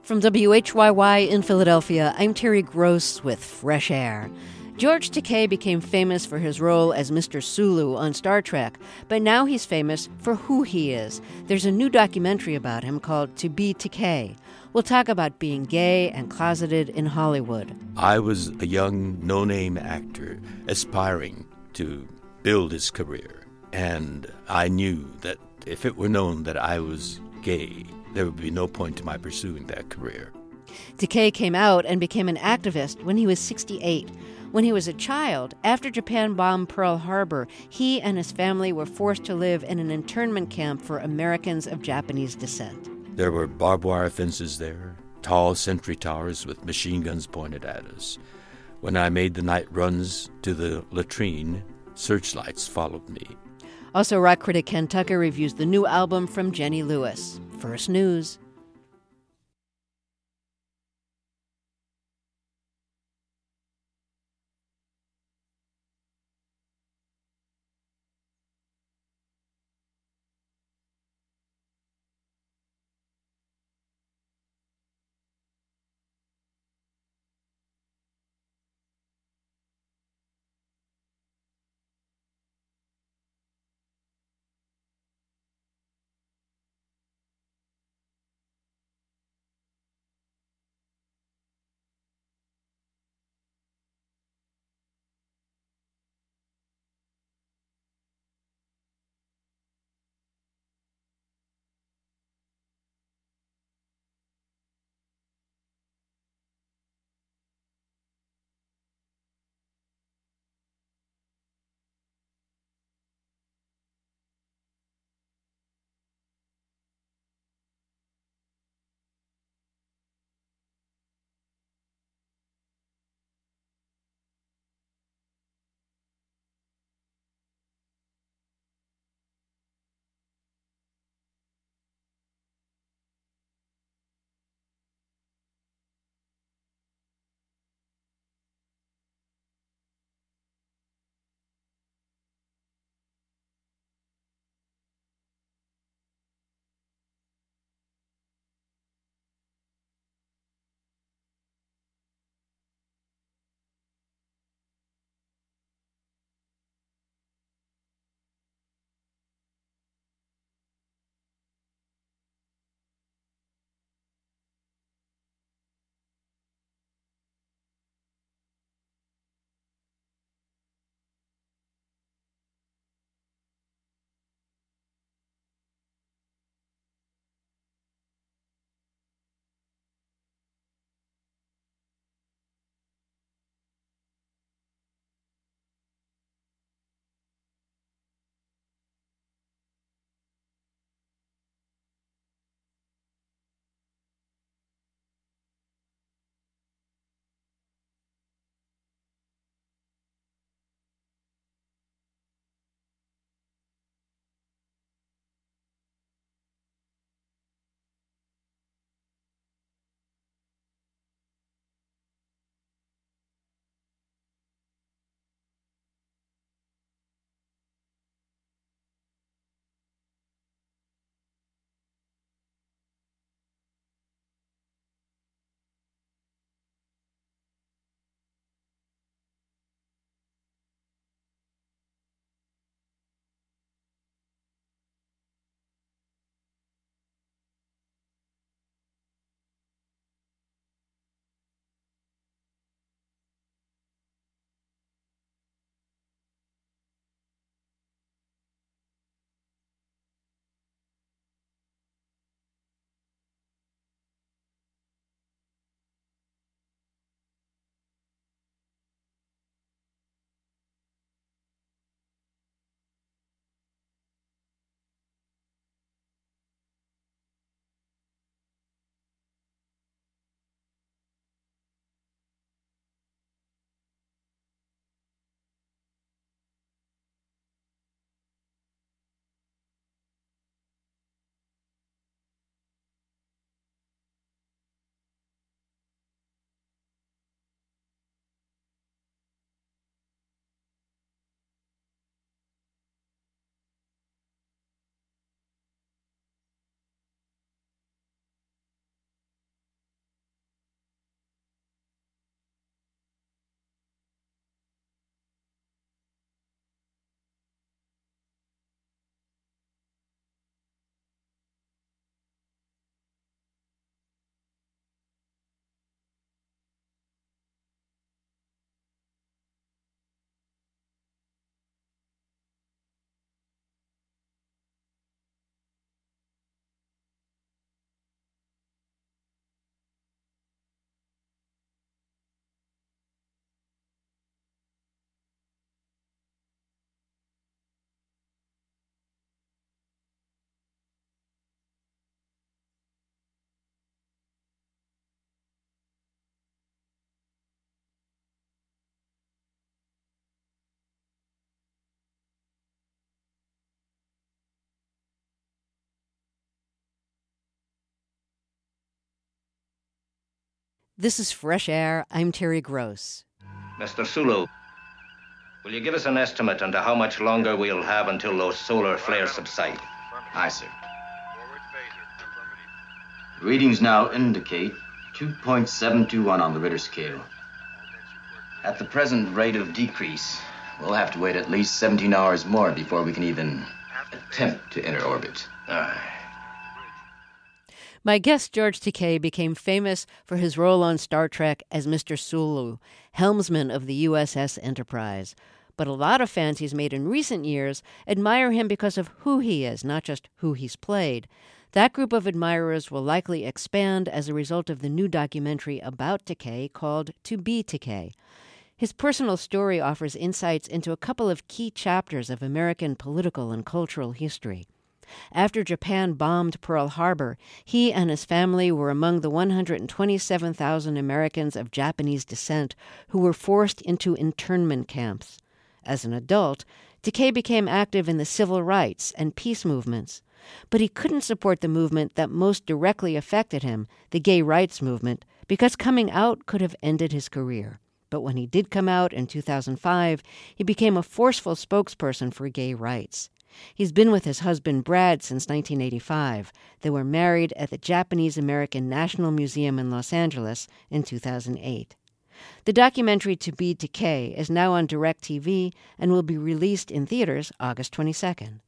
From WHYY in Philadelphia, I'm Terry Gross with Fresh Air. George Takei became famous for his role as Mr. Sulu on Star Trek, but now he's famous for who he is. There's a new documentary about him called To Be Takei. We'll talk about being gay and closeted in Hollywood. I was a young, no-name actor aspiring to build his career, and I knew that if it were known that I was gay, there would be no point to my pursuing that career. Takei came out and became an activist when he was 68. When he was a child, after Japan bombed Pearl Harbor, he and his family were forced to live in an internment camp for Americans of Japanese descent. There were barbed wire fences there, tall sentry towers with machine guns pointed at us. When I made the night runs to the latrine, searchlights followed me. Also, rock critic Ken Tucker reviews the new album from Jenny Lewis. First News. This is Fresh Air. I'm Terry Gross. Mr. Sulu, will you give us an estimate into how much longer we'll have until those solar flares subside? Aye, sir. Readings now indicate 2.721 on the Ritter scale. At the present rate of decrease, we'll have to wait at least 17 hours more before we can even attempt to enter orbit. My guest, George Takei, became famous for his role on Star Trek as Mr. Sulu, helmsman of the USS Enterprise. But a lot of fans he's made in recent years admire him because of who he is, not just who he's played. That group of admirers will likely expand as a result of the new documentary about Takei called To Be Takei. His personal story offers insights into a couple of key chapters of American political and cultural history. After Japan bombed Pearl Harbor, he and his family were among the 127,000 Americans of Japanese descent who were forced into internment camps. As an adult, Takei became active in the civil rights and peace movements. But he couldn't support the movement that most directly affected him, the gay rights movement, because coming out could have ended his career. But when he did come out in 2005, he became a forceful spokesperson for gay rights. He's been with his husband Brad since 1985. They were married at the Japanese-American National Museum in Los Angeles in 2008. The documentary To Be Takei is now on DirecTV and will be released in theaters August 22nd.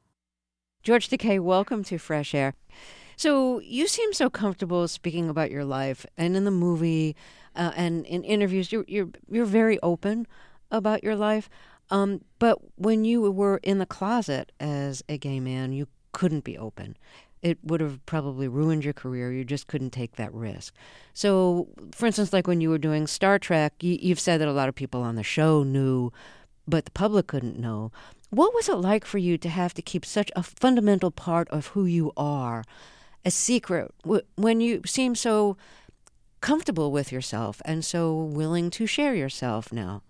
George Takei, welcome to Fresh Air. So you seem so comfortable speaking about your life, and in the movie and in interviews, you're very open about your life. But when you were in the closet as a gay man, you couldn't be open. It would have probably ruined your career. You just couldn't take that risk. So, for instance, like when you were doing Star Trek, you've said that a lot of people on the show knew, but the public couldn't know. What was it like for you to have to keep such a fundamental part of who you are a secret when you seem so comfortable with yourself and so willing to share yourself now?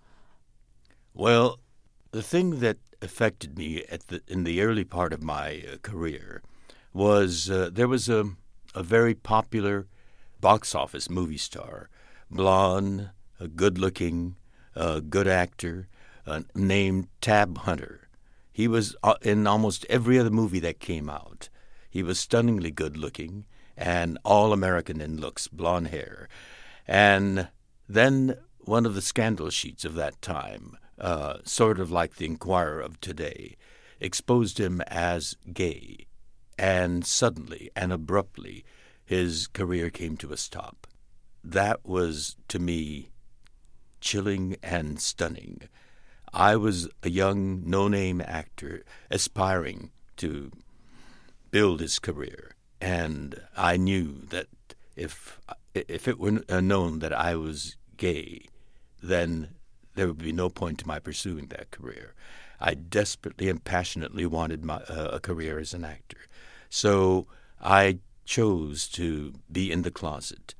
Well, the thing that affected me in the early part of my career was there was a very popular box office movie star, blonde, good-looking, good actor, named Tab Hunter. He was in almost every other movie that came out. He was stunningly good-looking and all-American in looks, blonde hair. And then one of the scandal sheets of that time, sort of like the Inquirer of today, exposed him as gay. And suddenly and abruptly, his career came to a stop. That was, to me, chilling and stunning. I was a young, no-name actor aspiring to build his career, and I knew that if it were known that I was gay, then there would be no point to my pursuing that career. I desperately and passionately wanted a career as an actor. So I chose to be in the closet.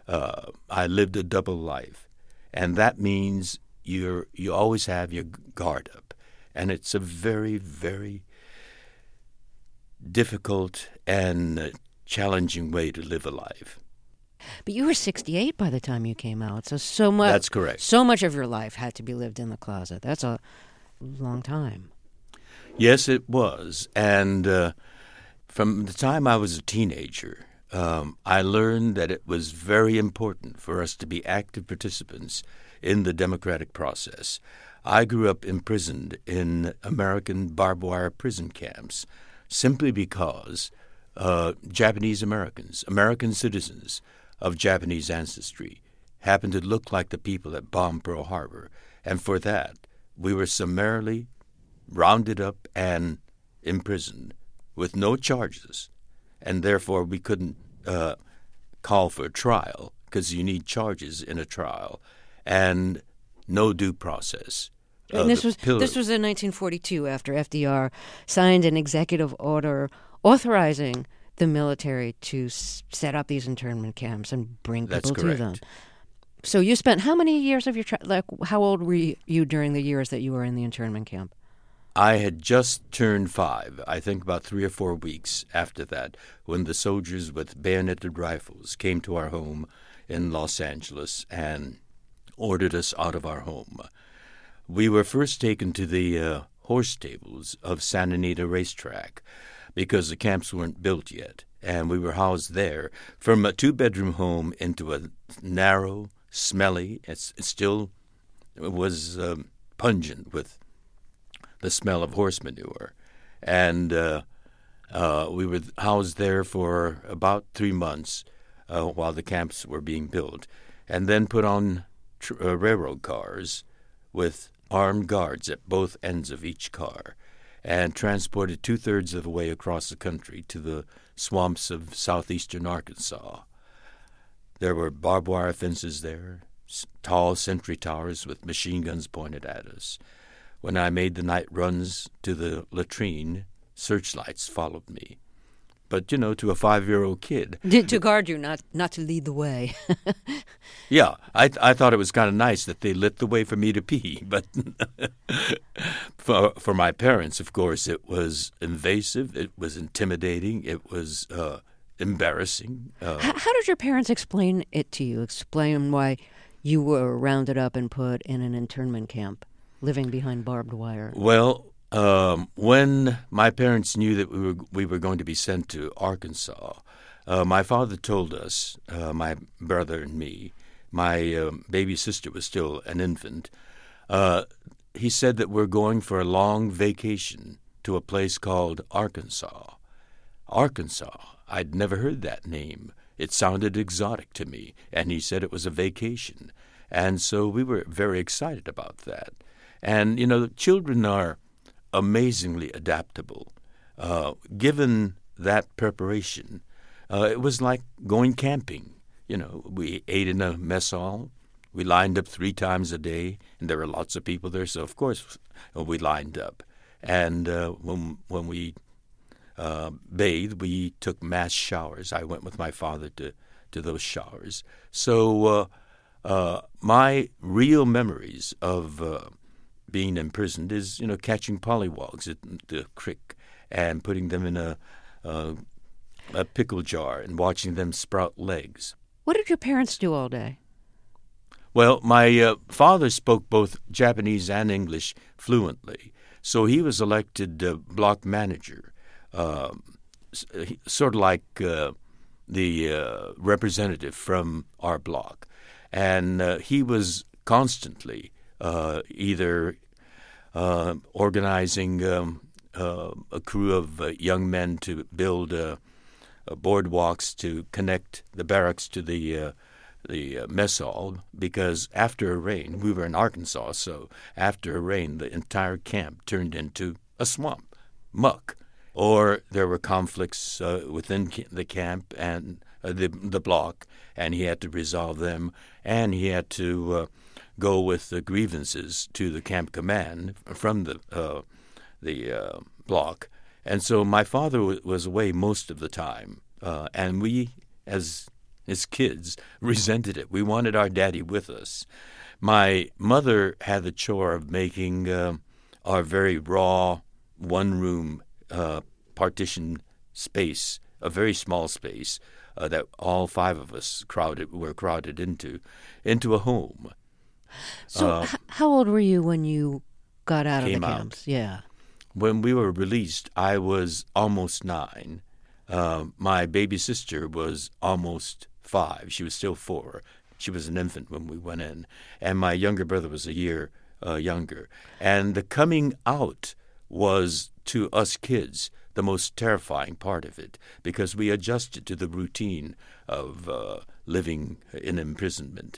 I lived a double life, and that means you always have your guard up, and it's a very, very difficult and challenging way to live a life. But you were 68 by the time you came out, so much. That's correct. So much of your life had to be lived in the closet. That's a long time. Yes, it was, and from the time I was a teenager, I learned that it was very important for us to be active participants in the democratic process. I grew up imprisoned in American barbed wire prison camps simply because Japanese Americans, American citizens of Japanese ancestry, happened to look like the people that bombed Pearl Harbor. And for that, we were summarily rounded up and imprisoned with no charges. And therefore, we couldn't call for a trial because you need charges in a trial, and no due process. And this was in 1942 after FDR signed an executive order authorizing the military to set up these internment camps and bring people to them. So you spent how many years of your how old were you during the years that you were in the internment camp? I had just turned 5, I think about 3 or 4 weeks after that, when the soldiers with bayoneted rifles came to our home in Los Angeles and ordered us out of our home. We were first taken to the horse stables of Santa Anita Racetrack because the camps weren't built yet, and we were housed there from a 2-bedroom home into a narrow, smelly, it was pungent with the smell of horse manure. And we were housed there for about 3 months while the camps were being built, and then put on railroad cars with armed guards at both ends of each car, and transported 2/3 of the way across the country to the swamps of southeastern Arkansas. There were barbed wire fences there, tall sentry towers with machine guns pointed at us. When I made the night runs to the latrine, searchlights followed me. But, to a 5-year-old kid. To guard you, not to lead the way. Yeah, I thought it was kind of nice that they lit the way for me to pee. But for my parents, of course, it was invasive, it was intimidating, it was embarrassing. How did your parents explain it to you? Explain why you were rounded up and put in an internment camp, living behind barbed wire? Well, when my parents knew that we were going to be sent to Arkansas, my father told us, my brother and me, my baby sister was still an infant, he said that we're going for a long vacation to a place called Arkansas. Arkansas. I'd never heard that name. It sounded exotic to me, and he said it was a vacation. And so we were very excited about that. And, children are amazingly adaptable. Given that preparation, it was like going camping. We ate in a mess hall. We lined up 3 times a day, and there were lots of people there, so of course we lined up. And when we bathed, we took mass showers. I went with my father to those showers. So my real memories of being imprisoned is, catching pollywogs at the creek and putting them in a pickle jar and watching them sprout legs. What did your parents do all day? Well, my father spoke both Japanese and English fluently, so he was elected block manager, sort of like the representative from our block. And he was constantly either organizing a crew of young men to build boardwalks to connect the barracks to the mess hall, because after a rain, we were in Arkansas, so after a rain, the entire camp turned into a swamp, muck. Or there were conflicts within the camp and the block, and he had to resolve them, and he had to go with the grievances to the camp command from the block. And so my father was away most of the time, and we, as his kids, resented it. We wanted our daddy with us. My mother had the chore of making our very raw one-room partition space, a very small space that all 5 of us were crowded into a home. So how old were you when you got out of the camps? Yeah. When we were released, I was almost 9. My baby sister was almost 5. She was still 4. She was an infant when we went in. And my younger brother was a year younger. And the coming out was, to us kids, the most terrifying part of it, because we adjusted to the routine of living in imprisonment.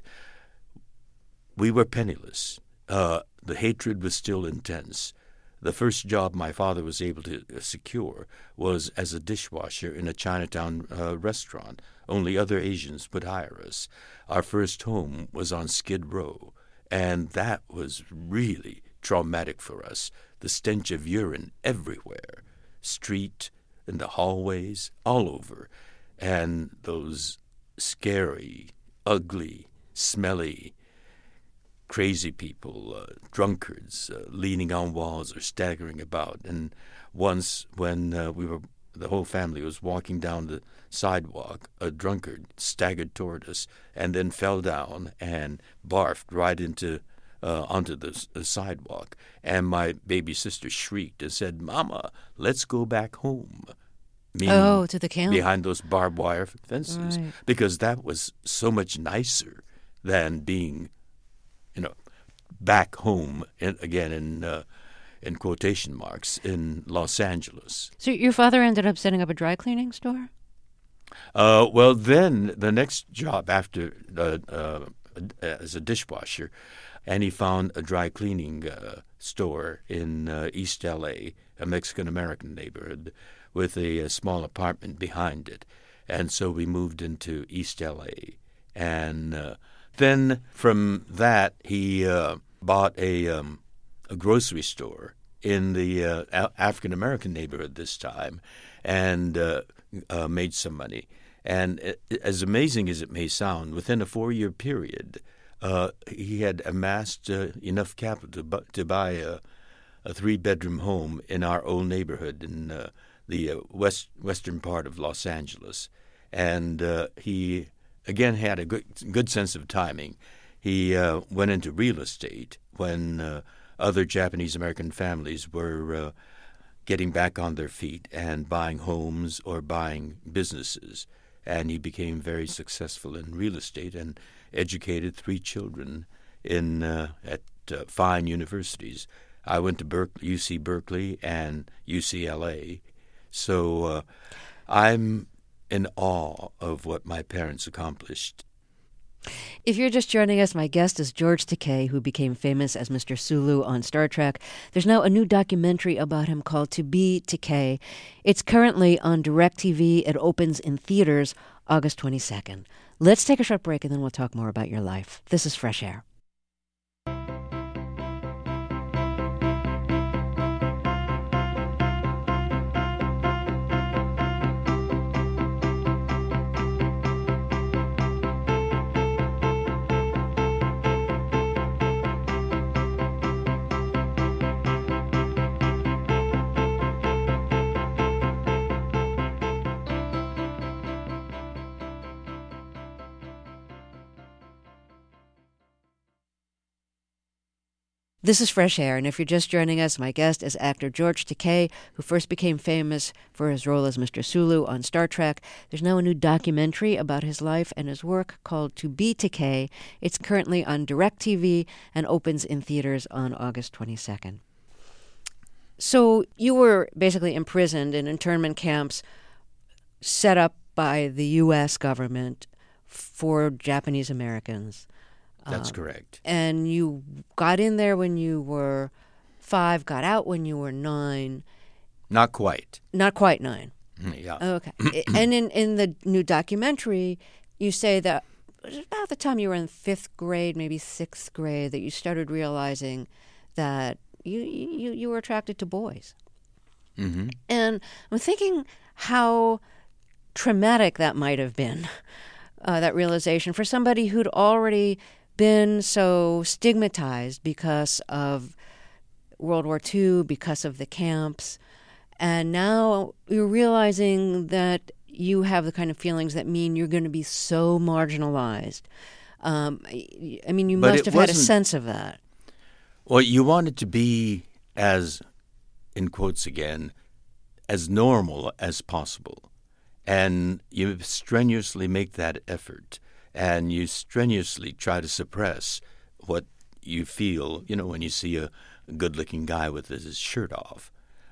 We were penniless. The hatred was still intense. The first job my father was able to secure was as a dishwasher in a Chinatown restaurant. Only other Asians would hire us. Our first home was on Skid Row, and that was really traumatic for us. The stench of urine everywhere, street, in the hallways, all over, and those scary, ugly, smelly, crazy people, drunkards, leaning on walls or staggering about. And once when we were the whole family was walking down the sidewalk. A drunkard staggered toward us and then fell down and barfed right onto the sidewalk. And my baby sister shrieked and said, "Mama, let's go back home." Meaning to the camp. Behind those barbed wire fences. Right. Because that was so much nicer than being, back home, in quotation marks, in Los Angeles. So your father ended up setting up a dry cleaning store? Well, then the next job after as a dishwasher, and he found a dry cleaning store in East L.A., a Mexican-American neighborhood, with a small apartment behind it. And so we moved into East L.A. And then from that, he bought a grocery store in the African-American neighborhood this time, and made some money. And as amazing as it may sound, within a 4-year period, he had amassed enough capital to buy a 3-bedroom home in our old neighborhood in the western part of Los Angeles. And he, again, had a good sense of timing. He went into real estate when other Japanese-American families were getting back on their feet and buying homes or buying businesses. And he became very successful in real estate and educated 3 children at fine universities. I went to UC Berkeley and UCLA. So I'm in awe of what my parents accomplished. If you're just joining us, my guest is George Takei, who became famous as Mr. Sulu on Star Trek. There's now a new documentary about him called To Be Takei. It's currently on DirecTV. It opens in theaters August 22nd. Let's take a short break and then we'll talk more about your life. This is Fresh Air. This is Fresh Air, and if you're just joining us, my guest is actor George Takei, who first became famous for his role as Mr. Sulu on Star Trek. There's now a new documentary about his life and his work called To Be Takei. It's currently on DirecTV and opens in theaters on August 22nd. So you were basically imprisoned in internment camps set up by the U.S. government for Japanese Americans. That's correct. And you got in there when you were 5, got out when you were 9. Not quite. Not quite 9. Yeah. Okay. And in the new documentary, you say that it was about the time you were in 5th grade, maybe 6th grade, that you started realizing that you were attracted to boys. Mm-hmm. And I'm thinking how traumatic that might have been, that realization, for somebody who'd already been so stigmatized because of World War II, because of the camps, and now you're realizing that you have the kind of feelings that mean you're going to be so marginalized. I mean, you must have had a sense of that. Well, you want it to be as, in quotes again, as normal as possible. And you strenuously make that effort. And you strenuously try to suppress what you feel, when you see a good-looking guy with his shirt off,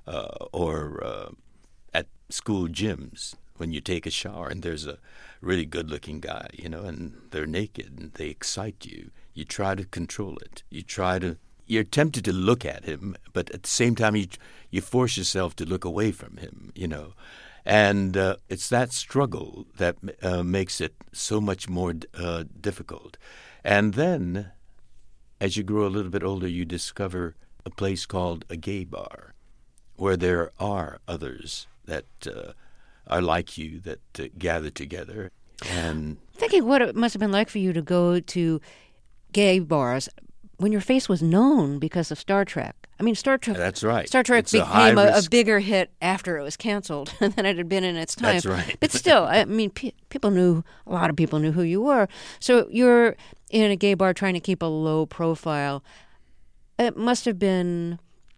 or at school gyms when you take a shower and there's a really good-looking guy, and they're naked and they excite you. You try to control it. You're tempted to look at him, but at the same time you force yourself to look away from him, And it's that struggle that makes it so much more difficult. And then, as you grow a little bit older, you discover a place called a gay bar, where there are others that are like you, that gather together. And thinking what it must have been like for you to go to gay bars when your face was known because of Star Trek. I mean, Star Trek. That's right. Star Trek It's a became a high-risk- bigger hit after it was canceled than it had been in its time. That's right. But still, I mean, a lot of people knew who you were. So you're in a gay bar trying to keep a low profile. It must have been.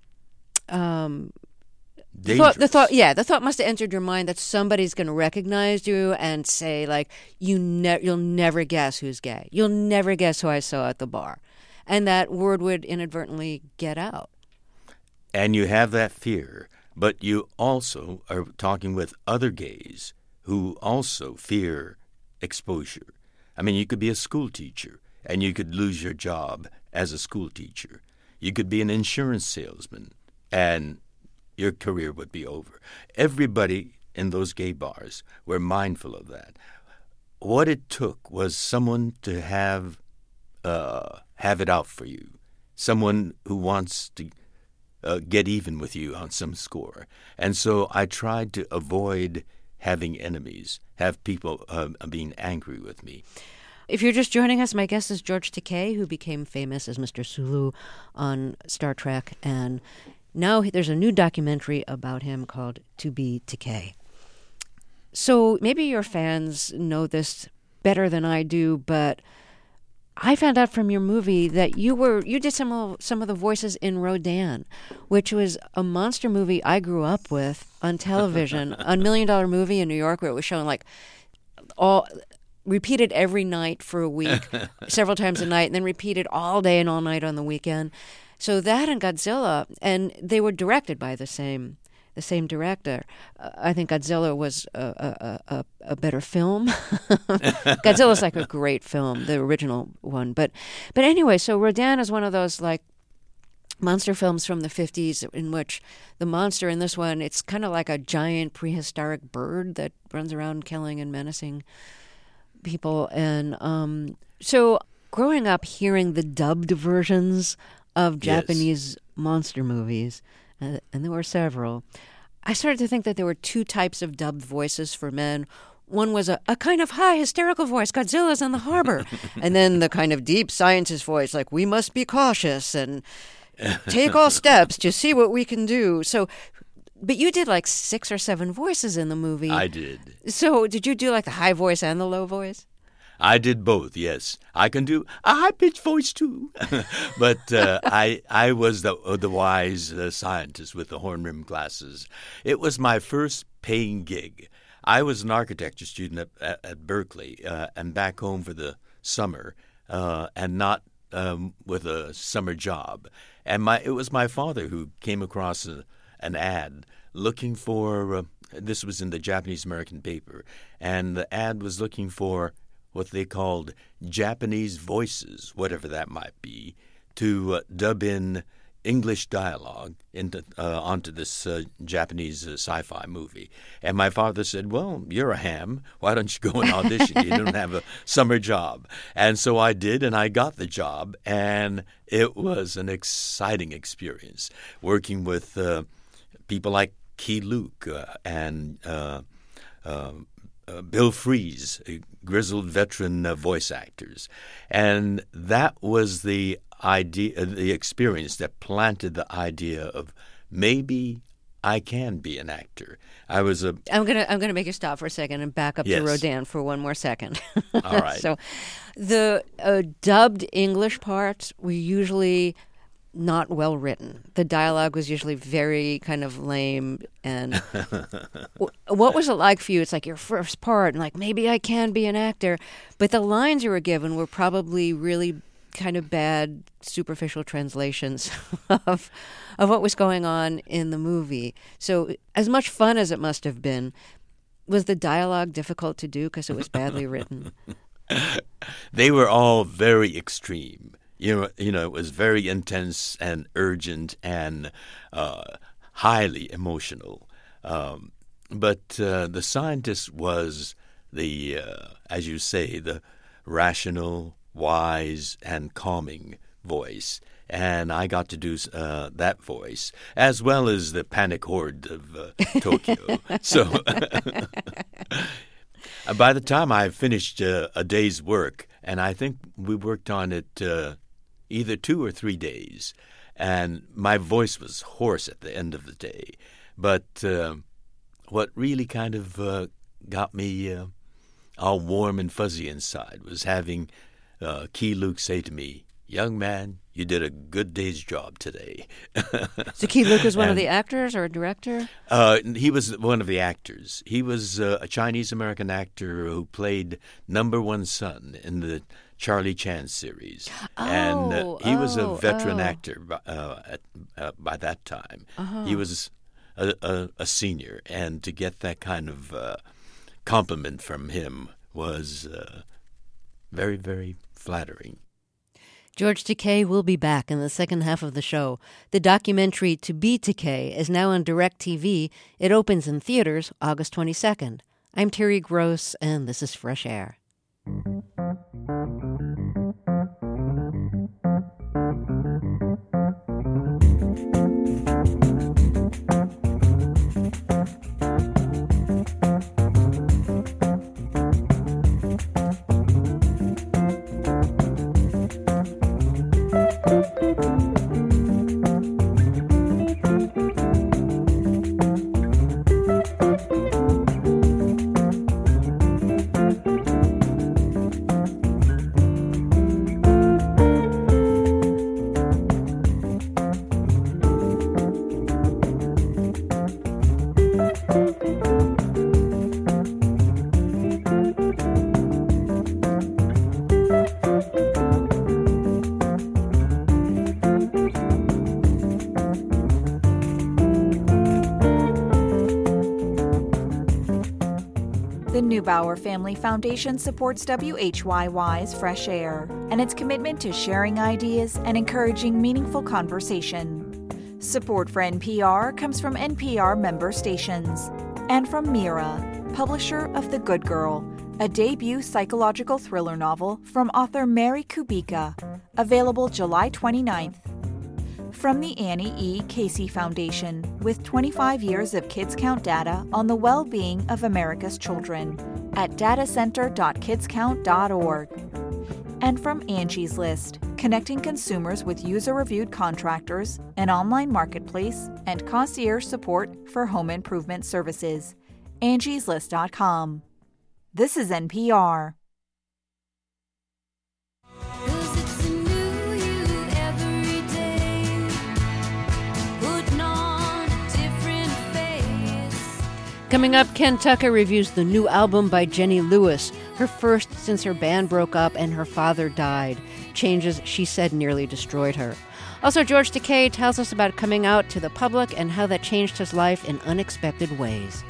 Dangerous. The thought must have entered your mind that somebody's going to recognize you and say, like, you'll never guess who's gay. You'll never guess who I saw at the bar. And that word would inadvertently get out. And you have that fear, but you also are talking with other gays who also fear exposure. I mean, you could be a school teacher, and you could lose your job as a school teacher. You could be an insurance salesman, and your career would be over. Everybody in those gay bars were mindful of that. What it took was someone to have it out for you, someone who wants to get even with you on some score. And so I tried to avoid having enemies, have people being angry with me. If you're just joining us, my guest is George Takei, who became famous as Mr. Sulu on Star Trek, and now there's a new documentary about him called To Be Takei. So maybe your fans know this better than I do, but I found out from your movie that you did some of the voices in Rodan, which was a monster movie I grew up with on television, a $1 million movie in New York where it was shown like all repeated every night for a week, several times a night, and then repeated all day and all night on the weekend. So that and Godzilla, and they were directed by the same director. I think Godzilla was a better film. Godzilla's like a great film, the original one. But anyway, so Rodan is one of those like monster films from the 50s in which the monster in this one, it's kind of like a giant prehistoric bird that runs around killing and menacing people. And so growing up hearing the dubbed versions of Japanese monster movies, and there were several, I started to think that there were two types of dubbed voices for men. One was a kind of high, hysterical voice, Godzilla's in the harbor. And then the kind of deep scientist voice, like, we must be cautious and take all steps to see what we can do. So, but you did like 6 or 7 voices in the movie. I did. So did you do like the high voice and the low voice? I did both, yes. I can do a high-pitched voice, too. But I was the wise scientist with the horn-rimmed glasses. It was my first paying gig. I was an architecture student at Berkeley and back home for the summer and not with a summer job. And it was my father who came across an ad looking for this was in the Japanese-American paper, and the ad was looking for what they called Japanese voices, whatever that might be, to dub in English dialogue onto this Japanese sci-fi movie. And my father said, well, you're a ham. Why don't you go and audition? You don't have a summer job. And so I did, and I got the job. And it was an exciting experience working with people like Key Luke and Bill Fries, grizzled veteran voice actors. And that was the idea, the experience that planted the idea of maybe I can be an actor. I'm gonna make you stop for a second and back up to Rodan for one more second. All right. So the dubbed English parts were usually not well written. The dialogue was usually very kind of lame. And what was it like for you? It's like your first part, and like maybe I can be an actor, but the lines you were given were probably really kind of bad, superficial translations of what was going on in the movie. So, as much fun as it must have been, was the dialogue difficult to do because it was badly written? They were all very extreme. You know, it was very intense and urgent and highly emotional. But the scientist was the, as you say, the rational, wise, and calming voice. And I got to do that voice, as well as the panic horde of Tokyo. So by the time I finished a day's work, and I think we worked on it either 2 or 3 days, and my voice was hoarse at the end of the day. But what really kind of got me all warm and fuzzy inside was having Key Luke say to me, "Young man, you did a good day's job today." So Key Luke was one of the actors or a director? He was one of the actors. He was a Chinese-American actor who played number one son in the Charlie Chan series. And he was a veteran actor by that time. He was a senior, and to get that kind of compliment from him was very, very flattering. George Takei will be back in the second half of the show. The documentary To Be Takei is now on DirecTV. It opens in theaters August 22nd. I'm Terry Gross, and this is Fresh Air. The Neubauer Family Foundation supports WHYY's Fresh Air and its commitment to sharing ideas and encouraging meaningful conversation. Support for NPR comes from NPR member stations and from Mira, publisher of The Good Girl, a debut psychological thriller novel from author Mary Kubica, available July 29th. From the Annie E. Casey Foundation, with 25 years of Kids Count data on the well-being of America's children at datacenter.kidscount.org. And from Angie's List, connecting consumers with user-reviewed contractors, an online marketplace, and concierge support for home improvement services. angieslist.com. This is NPR. Coming up, Ken Tucker reviews the new album by Jenny Lewis, her first since her band broke up and her father died. Changes she said nearly destroyed her. Also, George Takei tells us about coming out to the public and how that changed his life in unexpected ways.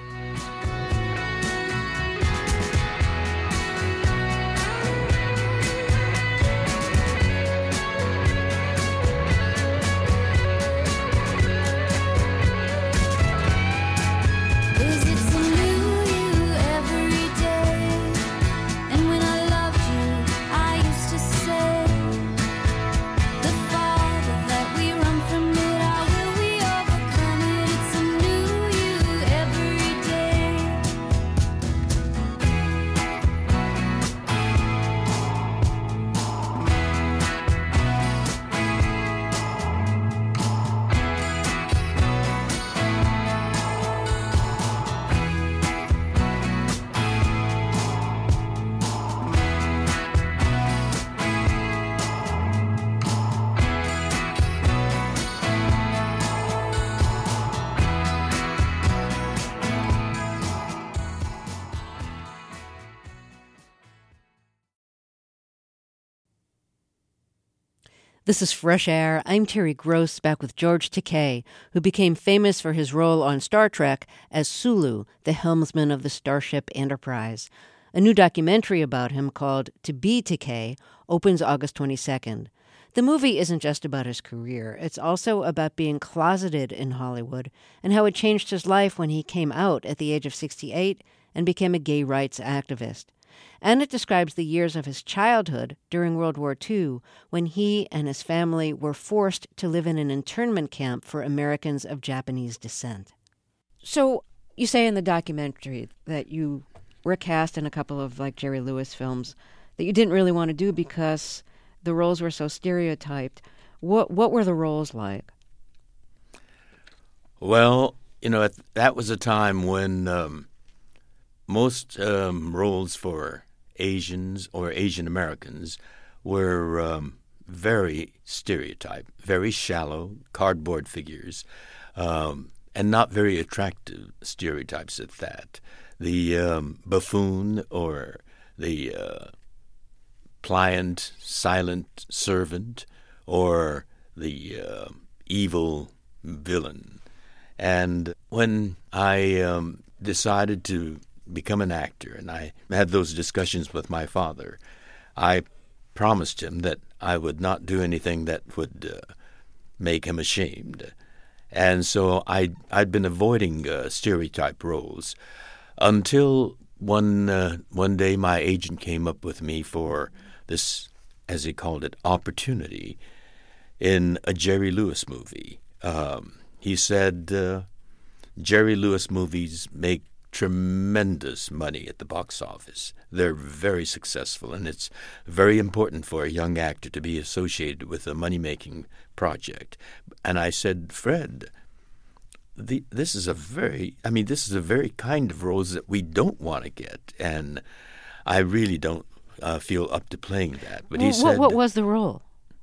This is Fresh Air. I'm Terry Gross, back with George Takei, who became famous for his role on Star Trek as Sulu, the helmsman of the Starship Enterprise. A new documentary about him called To Be Takei opens August 22nd. The movie isn't just about his career. It's also about being closeted in Hollywood and how it changed his life when he came out at the age of 68 and became a gay rights activist. And it describes the years of his childhood during World War II, when he and his family were forced to live in an internment camp for Americans of Japanese descent. So you say in the documentary that you were cast in a couple of Jerry Lewis films that you didn't really want to do because the roles were so stereotyped. What were the roles like? Well, that was a time when most roles for Asians or Asian Americans were very stereotyped, very shallow, cardboard figures, and not very attractive stereotypes at that. The buffoon or the pliant, silent servant or the evil villain. And when I decided to become an actor, and I had those discussions with my father, I promised him that I would not do anything that would make him ashamed. And so I'd been avoiding stereotype roles until one day my agent came up with me for this, as he called it, opportunity in a Jerry Lewis movie. He said, Jerry Lewis movies make tremendous money at the box office. They're very successful, and it's very important for a young actor to be associated with a money-making project. And I said, Fred, this is a very kind of roles that we don't want to get, and I really don't feel up to playing that. But he said, what was the role?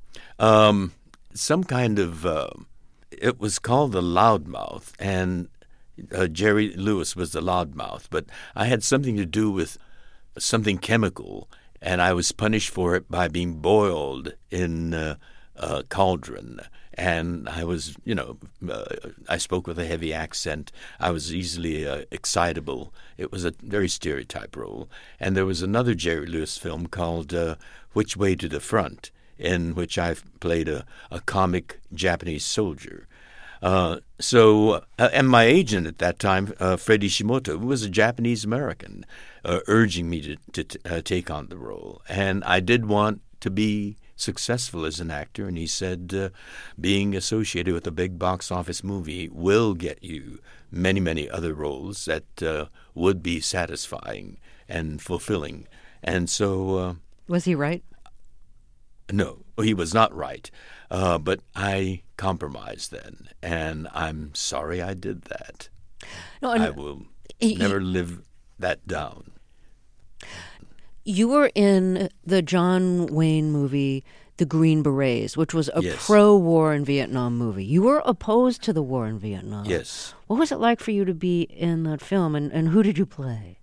Some kind of, it was called the loudmouth, and Jerry Lewis was the loudmouth, but I had something to do with something chemical, and I was punished for it by being boiled in a cauldron. And I was, I spoke with a heavy accent. I was easily excitable. It was a very stereotype role. And there was another Jerry Lewis film called Which Way to the Front, in which I played a comic Japanese soldier. And my agent at that time, Fred Ishimoto, was a Japanese American, urging me to take on the role. And I did want to be successful as an actor, and he said, being associated with a big box office movie will get you many, many other roles that would be satisfying and fulfilling. And so... was he right? No, he was not right. But I compromised then, and I'm sorry I did that. No, I will never live that down. You were in the John Wayne movie, The Green Berets, which was a Yes. pro-war in Vietnam movie. You were opposed to the war in Vietnam. Yes. What was it like for you to be in that film, and who did you play?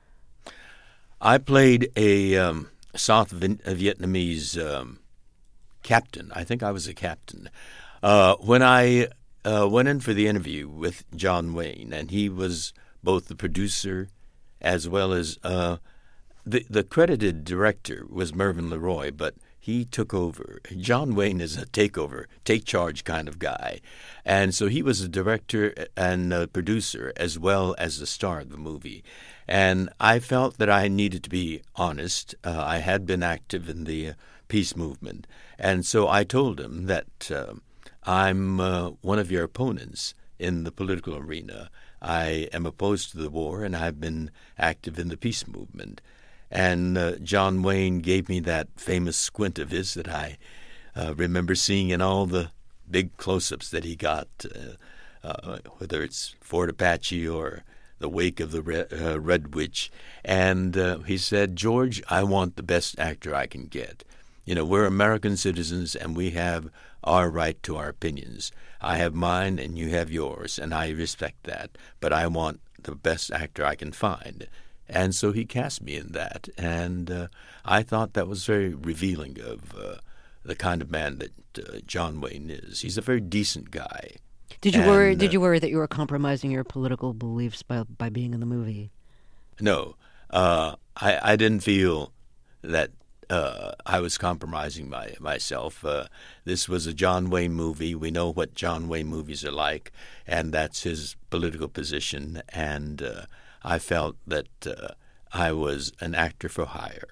I played a South Vietnamese captain. I think I was a captain. When I went in for the interview with John Wayne, and he was both the producer as well as the credited director was Mervyn LeRoy, but he took over. John Wayne is a take charge kind of guy. And so he was a director and a producer as well as the star of the movie. And I felt that I needed to be honest. I had been active in the peace movement. And so I told him that I'm one of your opponents in the political arena. I am opposed to the war, and I've been active in the peace movement. And John Wayne gave me that famous squint of his that I remember seeing in all the big close-ups that he got, whether it's Fort Apache or the Wake of the Red Witch. And he said, George, I want the best actor I can get. We're American citizens, and we have our right to our opinions. I have mine, and you have yours, and I respect that. But I want the best actor I can find. And so he cast me in that, and I thought that was very revealing of the kind of man that John Wayne is. He's a very decent guy. Did you worry that you were compromising your political beliefs by being in the movie? No, I didn't feel that I was compromising myself. This was a John Wayne movie. We know what John Wayne movies are like, and that's his political position. And I felt that I was an actor for hire.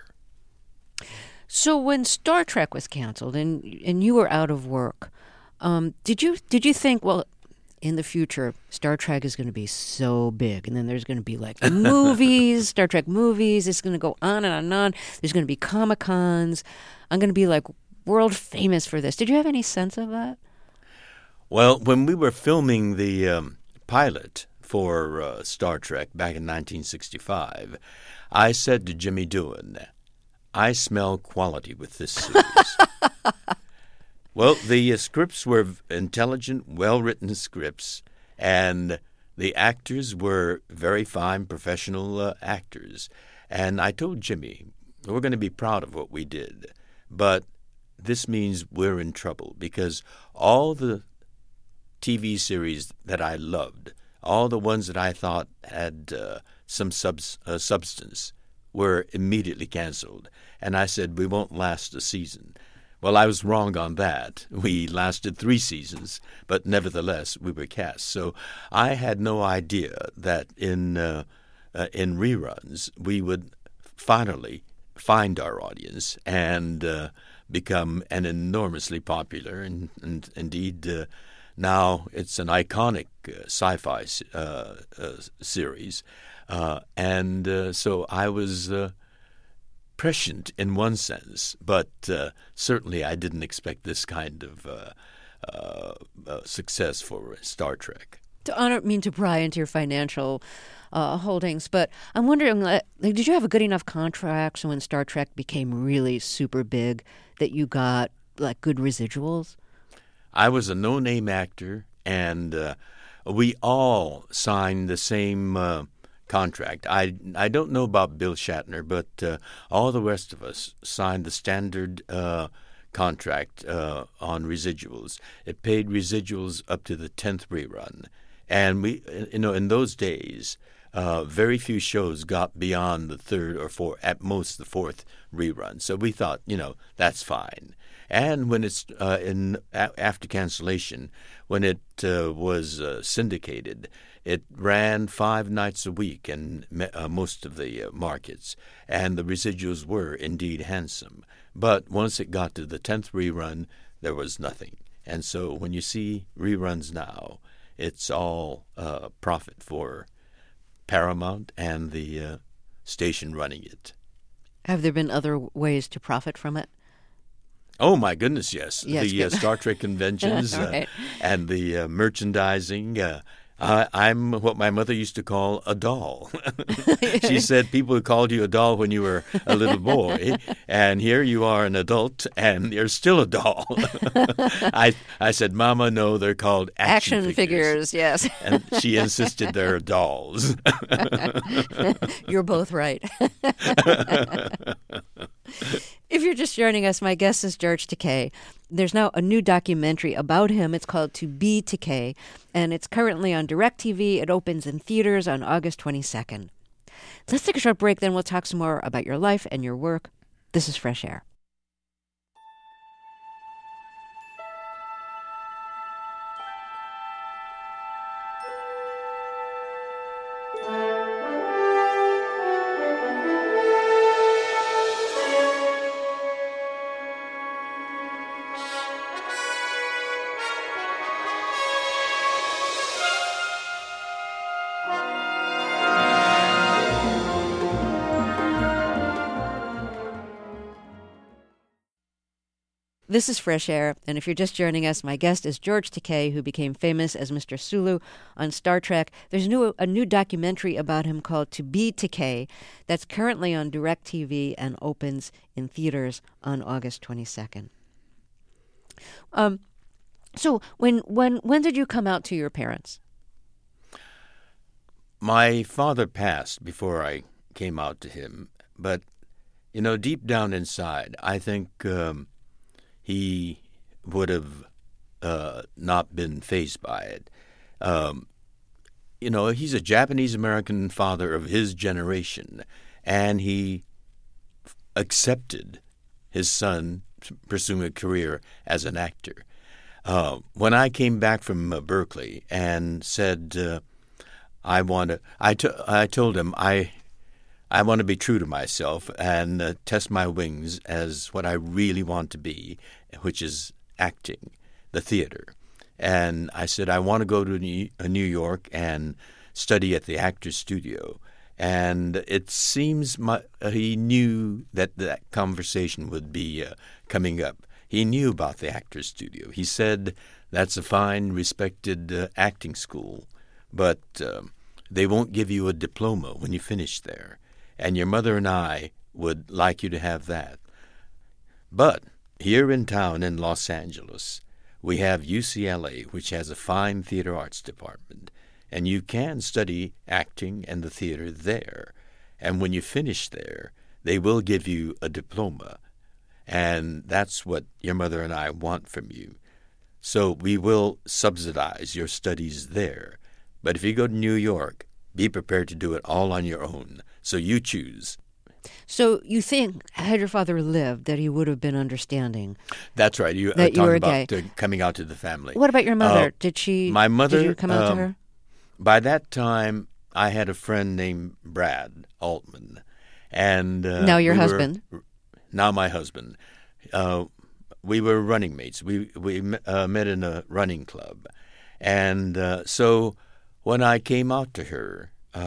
So when Star Trek was canceled and you were out of work, did you think, well, in the future, Star Trek is going to be so big, and then there's going to be like movies, Star Trek movies, it's going to go on and on and on. There's going to be Comic-Cons. I'm going to be like world famous for this. Did you have any sense of that? Well, when we were filming the pilot for Star Trek back in 1965, I said to Jimmy Doohan, I smell quality with this series. Well, the scripts were intelligent, well-written scripts, and the actors were very fine professional actors. And I told Jimmy, we're going to be proud of what we did, but this means we're in trouble because all the TV series that I loved, all the ones that I thought had some substance, were immediately canceled. And I said, we won't last a season. Well, I was wrong on that. We lasted 3 seasons, but nevertheless, we were cast. So I had no idea that in reruns we would finally find our audience and become an enormously popular and indeed now it's an iconic sci-fi series. So I was prescient in one sense, but certainly I didn't expect this kind of success for Star Trek. I don't mean to pry into your financial holdings, but I'm wondering, did you have a good enough contract so when Star Trek became really super big that you got good residuals? I was a no-name actor, and we all signed the same contract. I don't know about Bill Shatner, but all the rest of us signed the standard contract on residuals. It paid residuals up to the 10th rerun. And we, in those days, very few shows got beyond the 3rd or 4th, at most the 4th rerun. So we thought, that's fine. And when it's after cancellation, when it was syndicated, it ran 5 nights a week in most of the markets, and the residuals were indeed handsome. But once it got to the 10th rerun, there was nothing. And so when you see reruns now, it's all profit for Paramount and the station running it. Have there been other ways to profit from it? Oh, my goodness, yes. The Star Trek conventions right. And the merchandising. I'm what my mother used to call a doll. She said people called you a doll when you were a little boy, and here you are an adult, and you're still a doll. I said, Mama, no, they're called action figures, yes. And she insisted they're dolls. You're both right. If you're just joining us, my guest is George Takei. There's now a new documentary about him. It's called To Be Takei, and it's currently on DirecTV. It opens in theaters on August 22nd. Let's take a short break, then we'll talk some more about your life and your work. This is Fresh Air. This is Fresh Air, and if you're just joining us, my guest is George Takei, who became famous as Mr. Sulu on Star Trek. There's a new documentary about him called To Be Takei that's currently on DirecTV and opens in theaters on August 22nd. So when did you come out to your parents? My father passed before I came out to him, but, deep down inside, I think he would have not been fazed by it. He's a Japanese-American father of his generation, and he accepted his son pursuing a career as an actor. When I came back from Berkeley and said, I told him I want to be true to myself and test my wings as what I really want to be, which is acting, the theater. And I said, I want to go to New York and study at the Actors Studio. And it seems he knew that conversation would be coming up. he knew about the Actors Studio. He said, that's a fine, respected acting school, but they won't give you a diploma when you finish there. And your mother and I would like you to have that. But here in town in Los Angeles, we have UCLA, which has a fine theater arts department, and you can study acting and the theater there. And when you finish there, they will give you a diploma. And that's what your mother and I want from you. So we will subsidize your studies there. But if you go to New York, be prepared to do it all on your own. So you choose. So you think, had your father lived, that he would have been understanding? That's right. You that you were about gay. Coming out to the family. What about your mother? Did she? My mother. Did you come out to her? By that time, I had a friend named Brad Altman, and now your husband. Now my husband. We were running mates. We met in a running club, and so when I came out to her,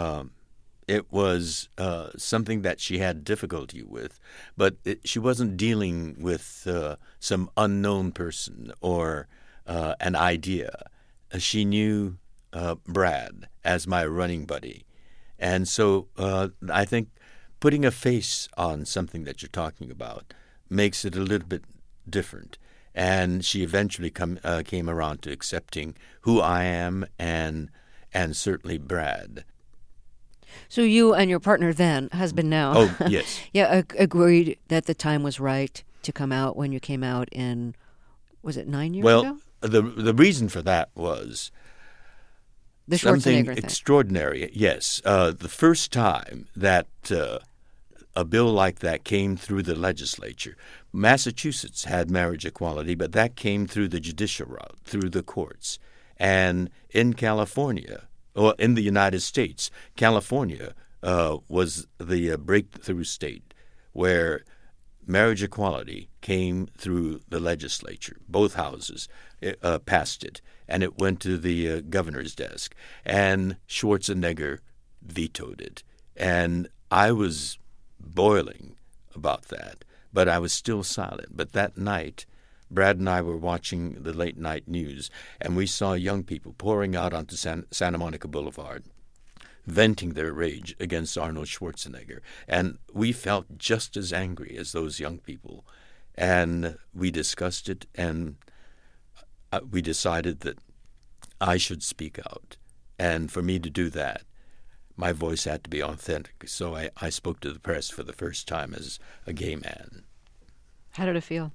it was something that she had difficulty with, but she wasn't dealing with some unknown person or an idea. She knew Brad as my running buddy, and so I think putting a face on something that you're talking about makes it a little bit different. And she eventually came around to accepting who I am and certainly Brad. So you and your partner then, husband now, oh yes, agreed that the time was right to come out when you came out in, was it 9 years well, ago? the reason for that was The something Schwarzenegger thing. Extraordinary. Yes, the first time that a bill like that came through the legislature. Massachusetts had marriage equality, but that came through the judicial route, through the courts. And in California, or in the United States, California was the breakthrough state where marriage equality came through the legislature. Both houses passed it, and it went to the governor's desk. And Schwarzenegger vetoed it. And I was boiling about that, but I was still silent. But that night, Brad and I were watching the late-night news, and we saw young people pouring out onto Santa Monica Boulevard, venting their rage against Arnold Schwarzenegger. And we felt just as angry as those young people. And we discussed it, and we decided that I should speak out. And for me to do that, my voice had to be authentic. So I spoke to the press for the first time as a gay man. How did it feel?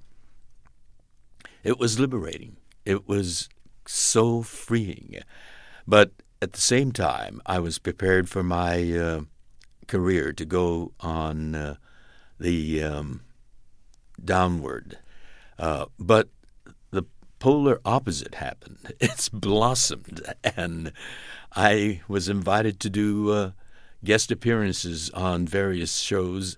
It was liberating. It was so freeing. But at the same time, I was prepared for my career to go on the downward. But the polar opposite happened. It's blossomed, and I was invited to do guest appearances on various shows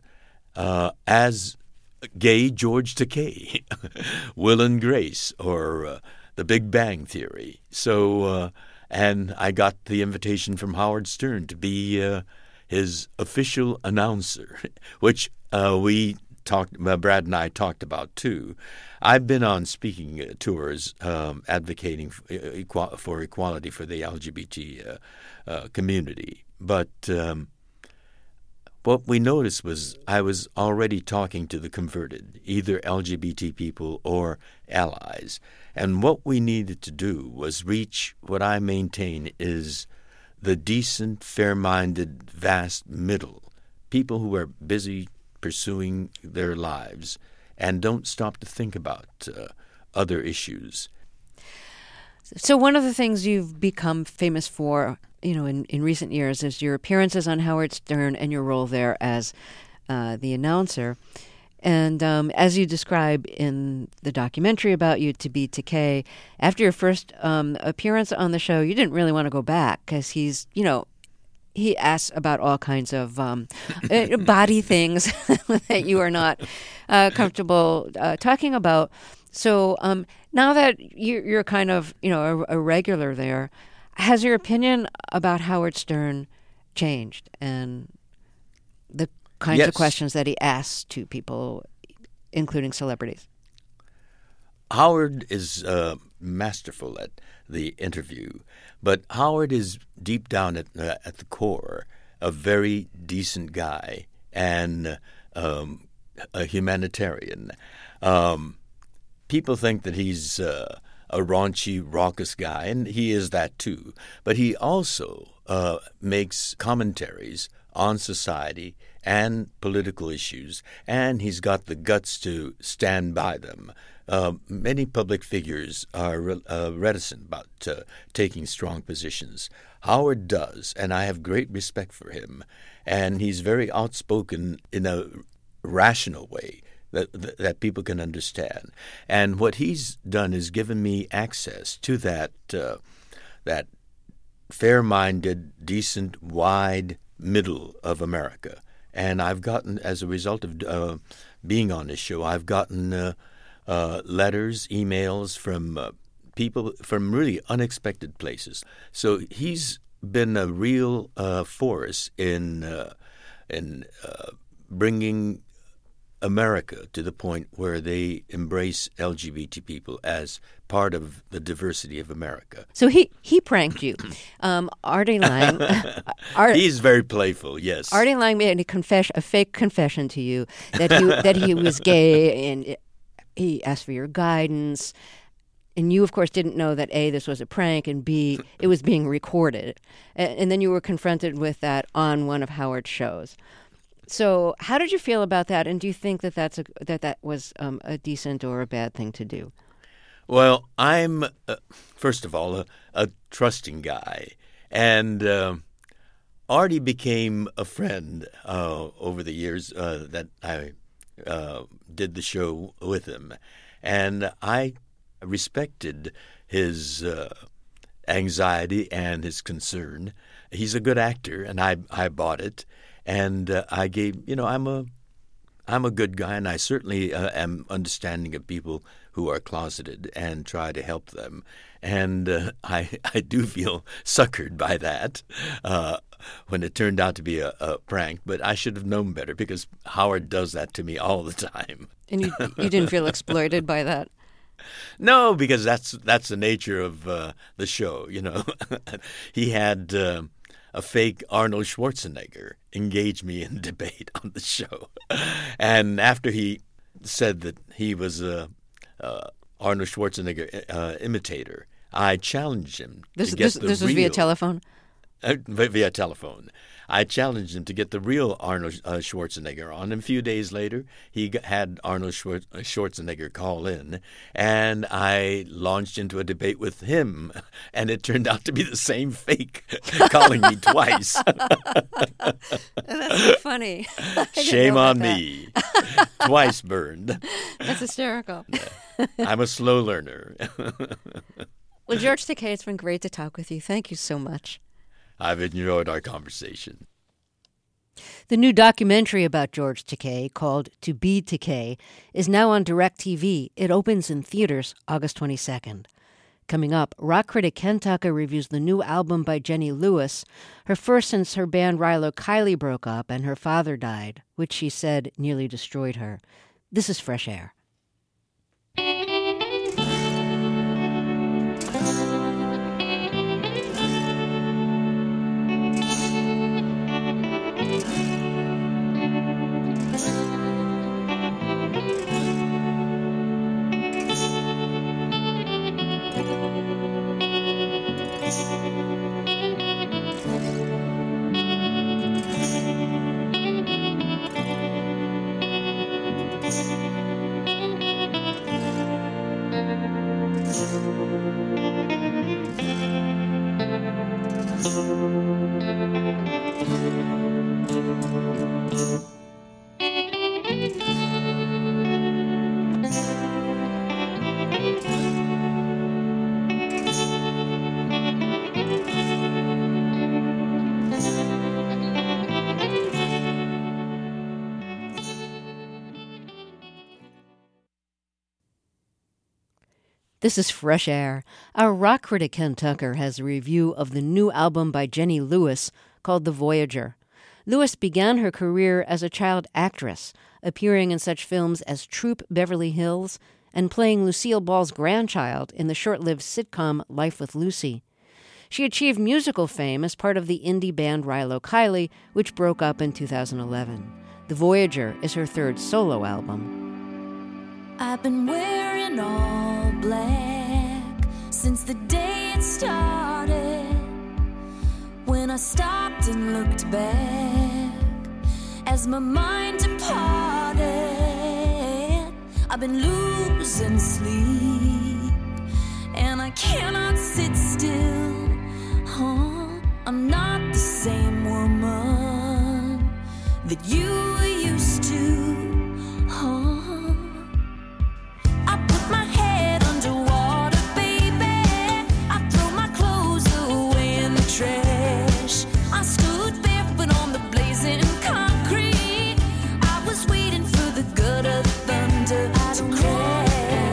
as gay George Takei, Will and Grace, or The Big Bang Theory. So, and I got the invitation from Howard Stern to be his official announcer, which Brad and I talked about too. I've been on speaking tours advocating for equality for the LGBT community, but what we noticed was I was already talking to the converted, either LGBT people or allies, and what we needed to do was reach what I maintain is the decent, fair-minded, vast middle, people who are busy pursuing their lives and don't stop to think about other issues. So one of the things you've become famous for, in recent years is your appearances on Howard Stern and your role there as the announcer. And as you describe in the documentary about you, To Be Takei, after your first appearance on the show, you didn't really want to go back because he's, he asks about all kinds of body things that you are not comfortable talking about. So now that you're kind of, a regular there, has your opinion about Howard Stern changed and the kinds of questions that he asks to people, including celebrities? Howard is masterful at the interview, but Howard is deep down at the core a very decent guy and a humanitarian. People think that he's a raunchy, raucous guy, and he is that too. But he also makes commentaries on society and political issues, and he's got the guts to stand by them. Many public figures are reticent about taking strong positions. Howard does, and I have great respect for him. And he's very outspoken in a rational way that people can understand. And what he's done is given me access to that fair-minded, decent, wide middle of America. And I've gotten, as a result of being on this show, I've gotten letters, emails from people from really unexpected places. So he's been a real force in bringing America to the point where they embrace LGBT people as part of the diversity of America. So he pranked you. Artie Lang. He's very playful, yes. Artie Lang made a fake confession to you that he was gay, and he asked for your guidance. And you, of course, didn't know that A, this was a prank, and B, it was being recorded. And then you were confronted with that on one of Howard's shows. So how did you feel about that? And do you think that that was a decent or a bad thing to do? Well, I'm, first of all, a trusting guy. And Artie became a friend over the years that I did the show with him. And I respected his anxiety and his concern. He's a good actor, and I bought it. And I gave, I'm a good guy, and I certainly am understanding of people who are closeted and try to help them. And I do feel suckered by that when it turned out to be a prank. But I should have known better, because Howard does that to me all the time. And you didn't feel exploited by that? No, because that's the nature of the show. He had a fake Arnold Schwarzenegger engage me in debate on the show. And after he said that he was a Arnold Schwarzenegger imitator, I challenged him to get the real... This was via telephone? Via telephone. I challenged him to get the real Arnold Schwarzenegger on. And a few days later, he had Arnold Schwarzenegger call in, and I launched into a debate with him, and it turned out to be the same fake calling me twice. That's so funny. Shame on me. Twice burned. That's hysterical. I'm a slow learner. Well, George Takei, it's been great to talk with you. Thank you so much. I've enjoyed our conversation. The new documentary about George Takei, called To Be Takei, is now on DirecTV. It opens in theaters August 22nd. Coming up, rock critic Ken Tucker reviews the new album by Jenny Lewis, her first since her band Rilo Kiley broke up and her father died, which she said nearly destroyed her. This is Fresh Air. This is Fresh Air. Our rock critic Ken Tucker has a review of the new album by Jenny Lewis called The Voyager. Lewis began her career as a child actress, appearing in such films as Troop Beverly Hills and playing Lucille Ball's grandchild in the short-lived sitcom Life with Lucy. She achieved musical fame as part of the indie band Rilo Kiley, which broke up in 2011. The Voyager is her third solo album. I've been wearing all black since the day it started. When I stopped and looked back as my mind departed, I've been losing sleep and I cannot sit still. I'm not the same woman that you were used to. I put my head underwater, baby. I throw my clothes away in the trash. I stood barefoot on the blazing concrete. I was waiting for the gutter thunder to crash.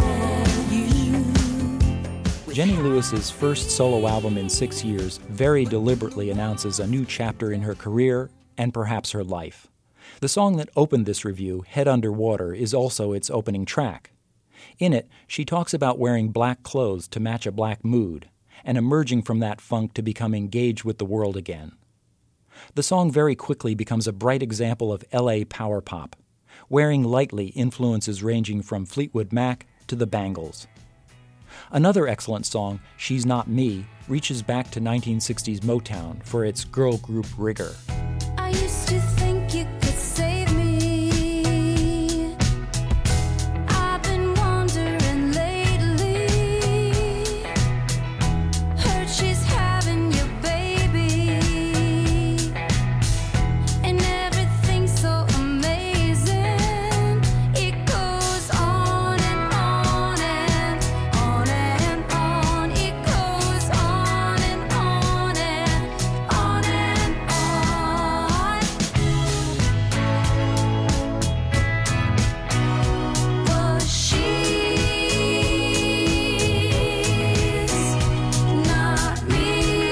Jenny Lewis's first solo album in 6 years very deliberately announces a new chapter in her career and perhaps her life. The song that opened this review, Head Under Water, is also its opening track. In it, she talks about wearing black clothes to match a black mood and emerging from that funk to become engaged with the world again. The song very quickly becomes a bright example of LA power pop, wearing lightly influences ranging from Fleetwood Mac to the Bangles. Another excellent song, She's Not Me, reaches back to 1960s Motown for its girl group rigor. I used to think you could save me. I've been wondering lately. Heard she's having your baby, and everything's so amazing. It goes on and on and on and on. It goes on and on and on and on. But she's not me.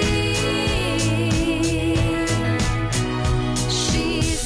She's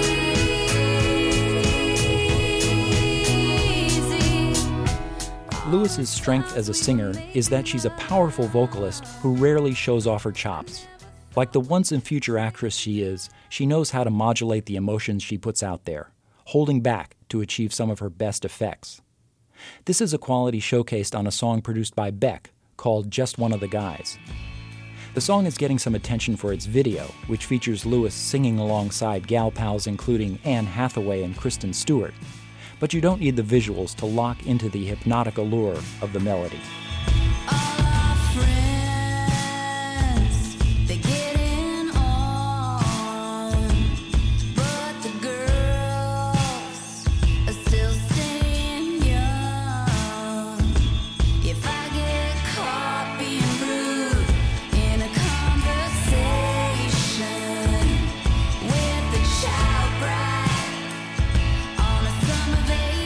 easy. Lewis's strength as a singer is that she's a powerful vocalist who rarely shows off her chops. Like the once and future actress she is, she knows how to modulate the emotions she puts out there, holding back to achieve some of her best effects. This is a quality showcased on a song produced by Beck called Just One of the Guys. The song is getting some attention for its video, which features Lewis singing alongside gal pals including Anne Hathaway and Kristen Stewart. But you don't need the visuals to lock into the hypnotic allure of the melody. All our friends, they getting on, but the girls are still staying young. If I get caught being rude in a conversation with a child bride on a summer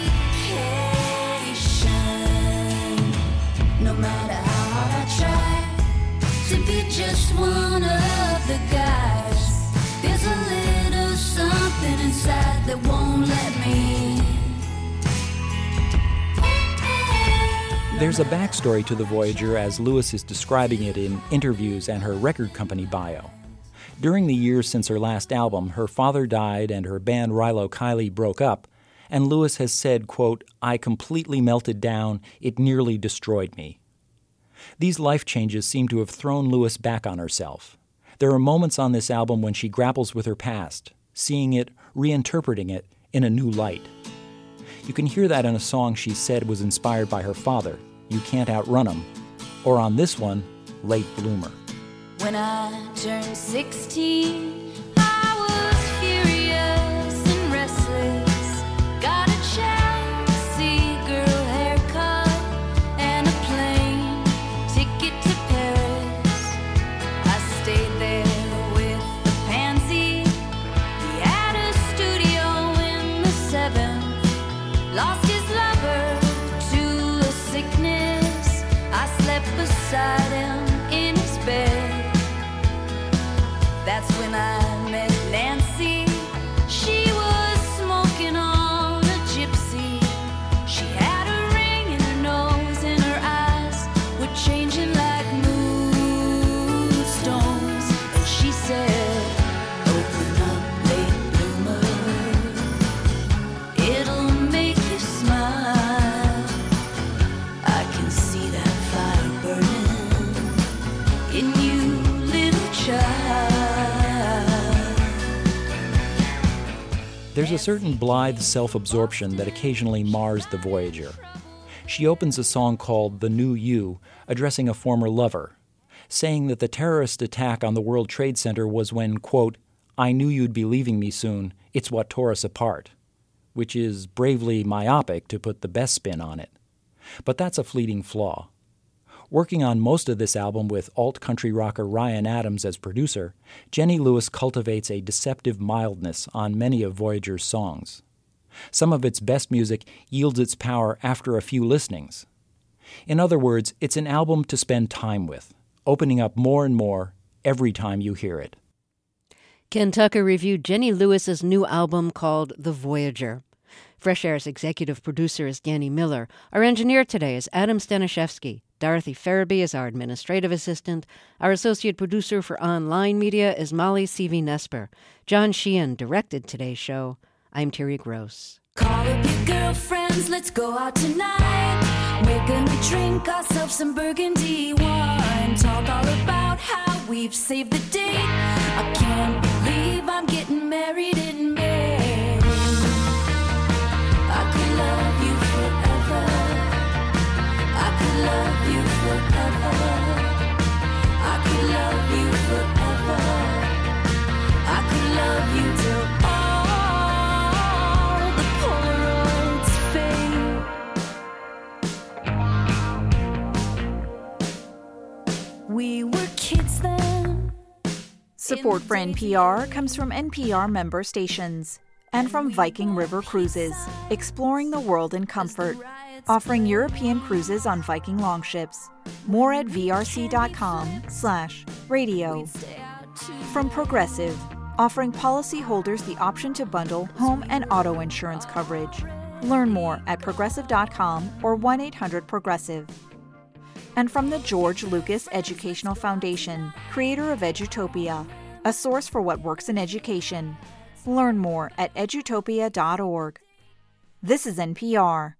vacation, no matter how hard I try to be just one of the guys, there's a little something inside that won't let me. There's a backstory to the Voyager as Lewis is describing it in interviews and her record company bio. During the years since her last album, her father died and her band Rilo Kiley broke up, and Lewis has said, quote, "I completely melted down, it nearly destroyed me." These life changes seem to have thrown Lewis back on herself. There are moments on this album when she grapples with her past, seeing it, reinterpreting it in a new light. You can hear that in a song she said was inspired by her father, You Can't Outrun 'Em, or on this one, Late Bloomer. When I turned 16, I was furious and restless. Got a Chelsea girl haircut and a plane ticket to Paris. I stayed there with the pansy. He had a studio in the 7th. Lost his lover to a sickness. I slept beside him in his bed. That's when I met There's a certain blithe self-absorption that occasionally mars the Voyager. She opens a song called The New You, addressing a former lover, saying that the terrorist attack on the World Trade Center was when, quote, "I knew you'd be leaving me soon. It's what tore us apart," which is bravely myopic to put the best spin on it. But that's a fleeting flaw. Working on most of this album with alt-country rocker Ryan Adams as producer, Jenny Lewis cultivates a deceptive mildness on many of Voyager's songs. Some of its best music yields its power after a few listenings. In other words, it's an album to spend time with, opening up more and more every time you hear it. Ken Tucker reviewed Jenny Lewis's new album called The Voyager. Fresh Air's executive producer is Danny Miller. Our engineer today is Adam Staniszewski. Dorothy Farabee is our administrative assistant. Our associate producer for online media is Molly Seavey-Nesper. John Sheehan directed today's show. I'm Terry Gross. Call up your girlfriends, let's go out tonight. We're gonna drink ourselves some burgundy wine. Talk all about how we've saved the date. I can't believe I'm getting married in May. I could love you forever. I could love you forever. I could love you forever. I could love you till we were kids then. Support for NPR comes from NPR member stations and from Viking River Cruises, exploring the world in comfort, offering European cruises on Viking longships. More at vrc.com/radio. From Progressive, offering policyholders the option to bundle home and auto insurance coverage. Learn more at progressive.com or 1-800-PROGRESSIVE. And from the George Lucas Educational Foundation, creator of Edutopia, a source for what works in education. Learn more at edutopia.org. This is NPR.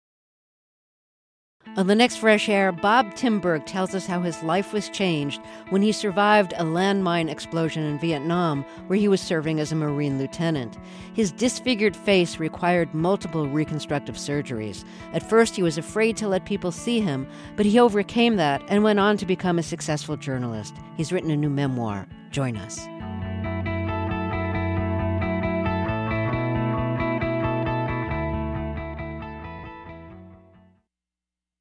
On the next Fresh Air, Bob Timberg tells us how his life was changed when he survived a landmine explosion in Vietnam, where he was serving as a Marine lieutenant. His disfigured face required multiple reconstructive surgeries. At first, he was afraid to let people see him, but he overcame that and went on to become a successful journalist. He's written a new memoir. Join us.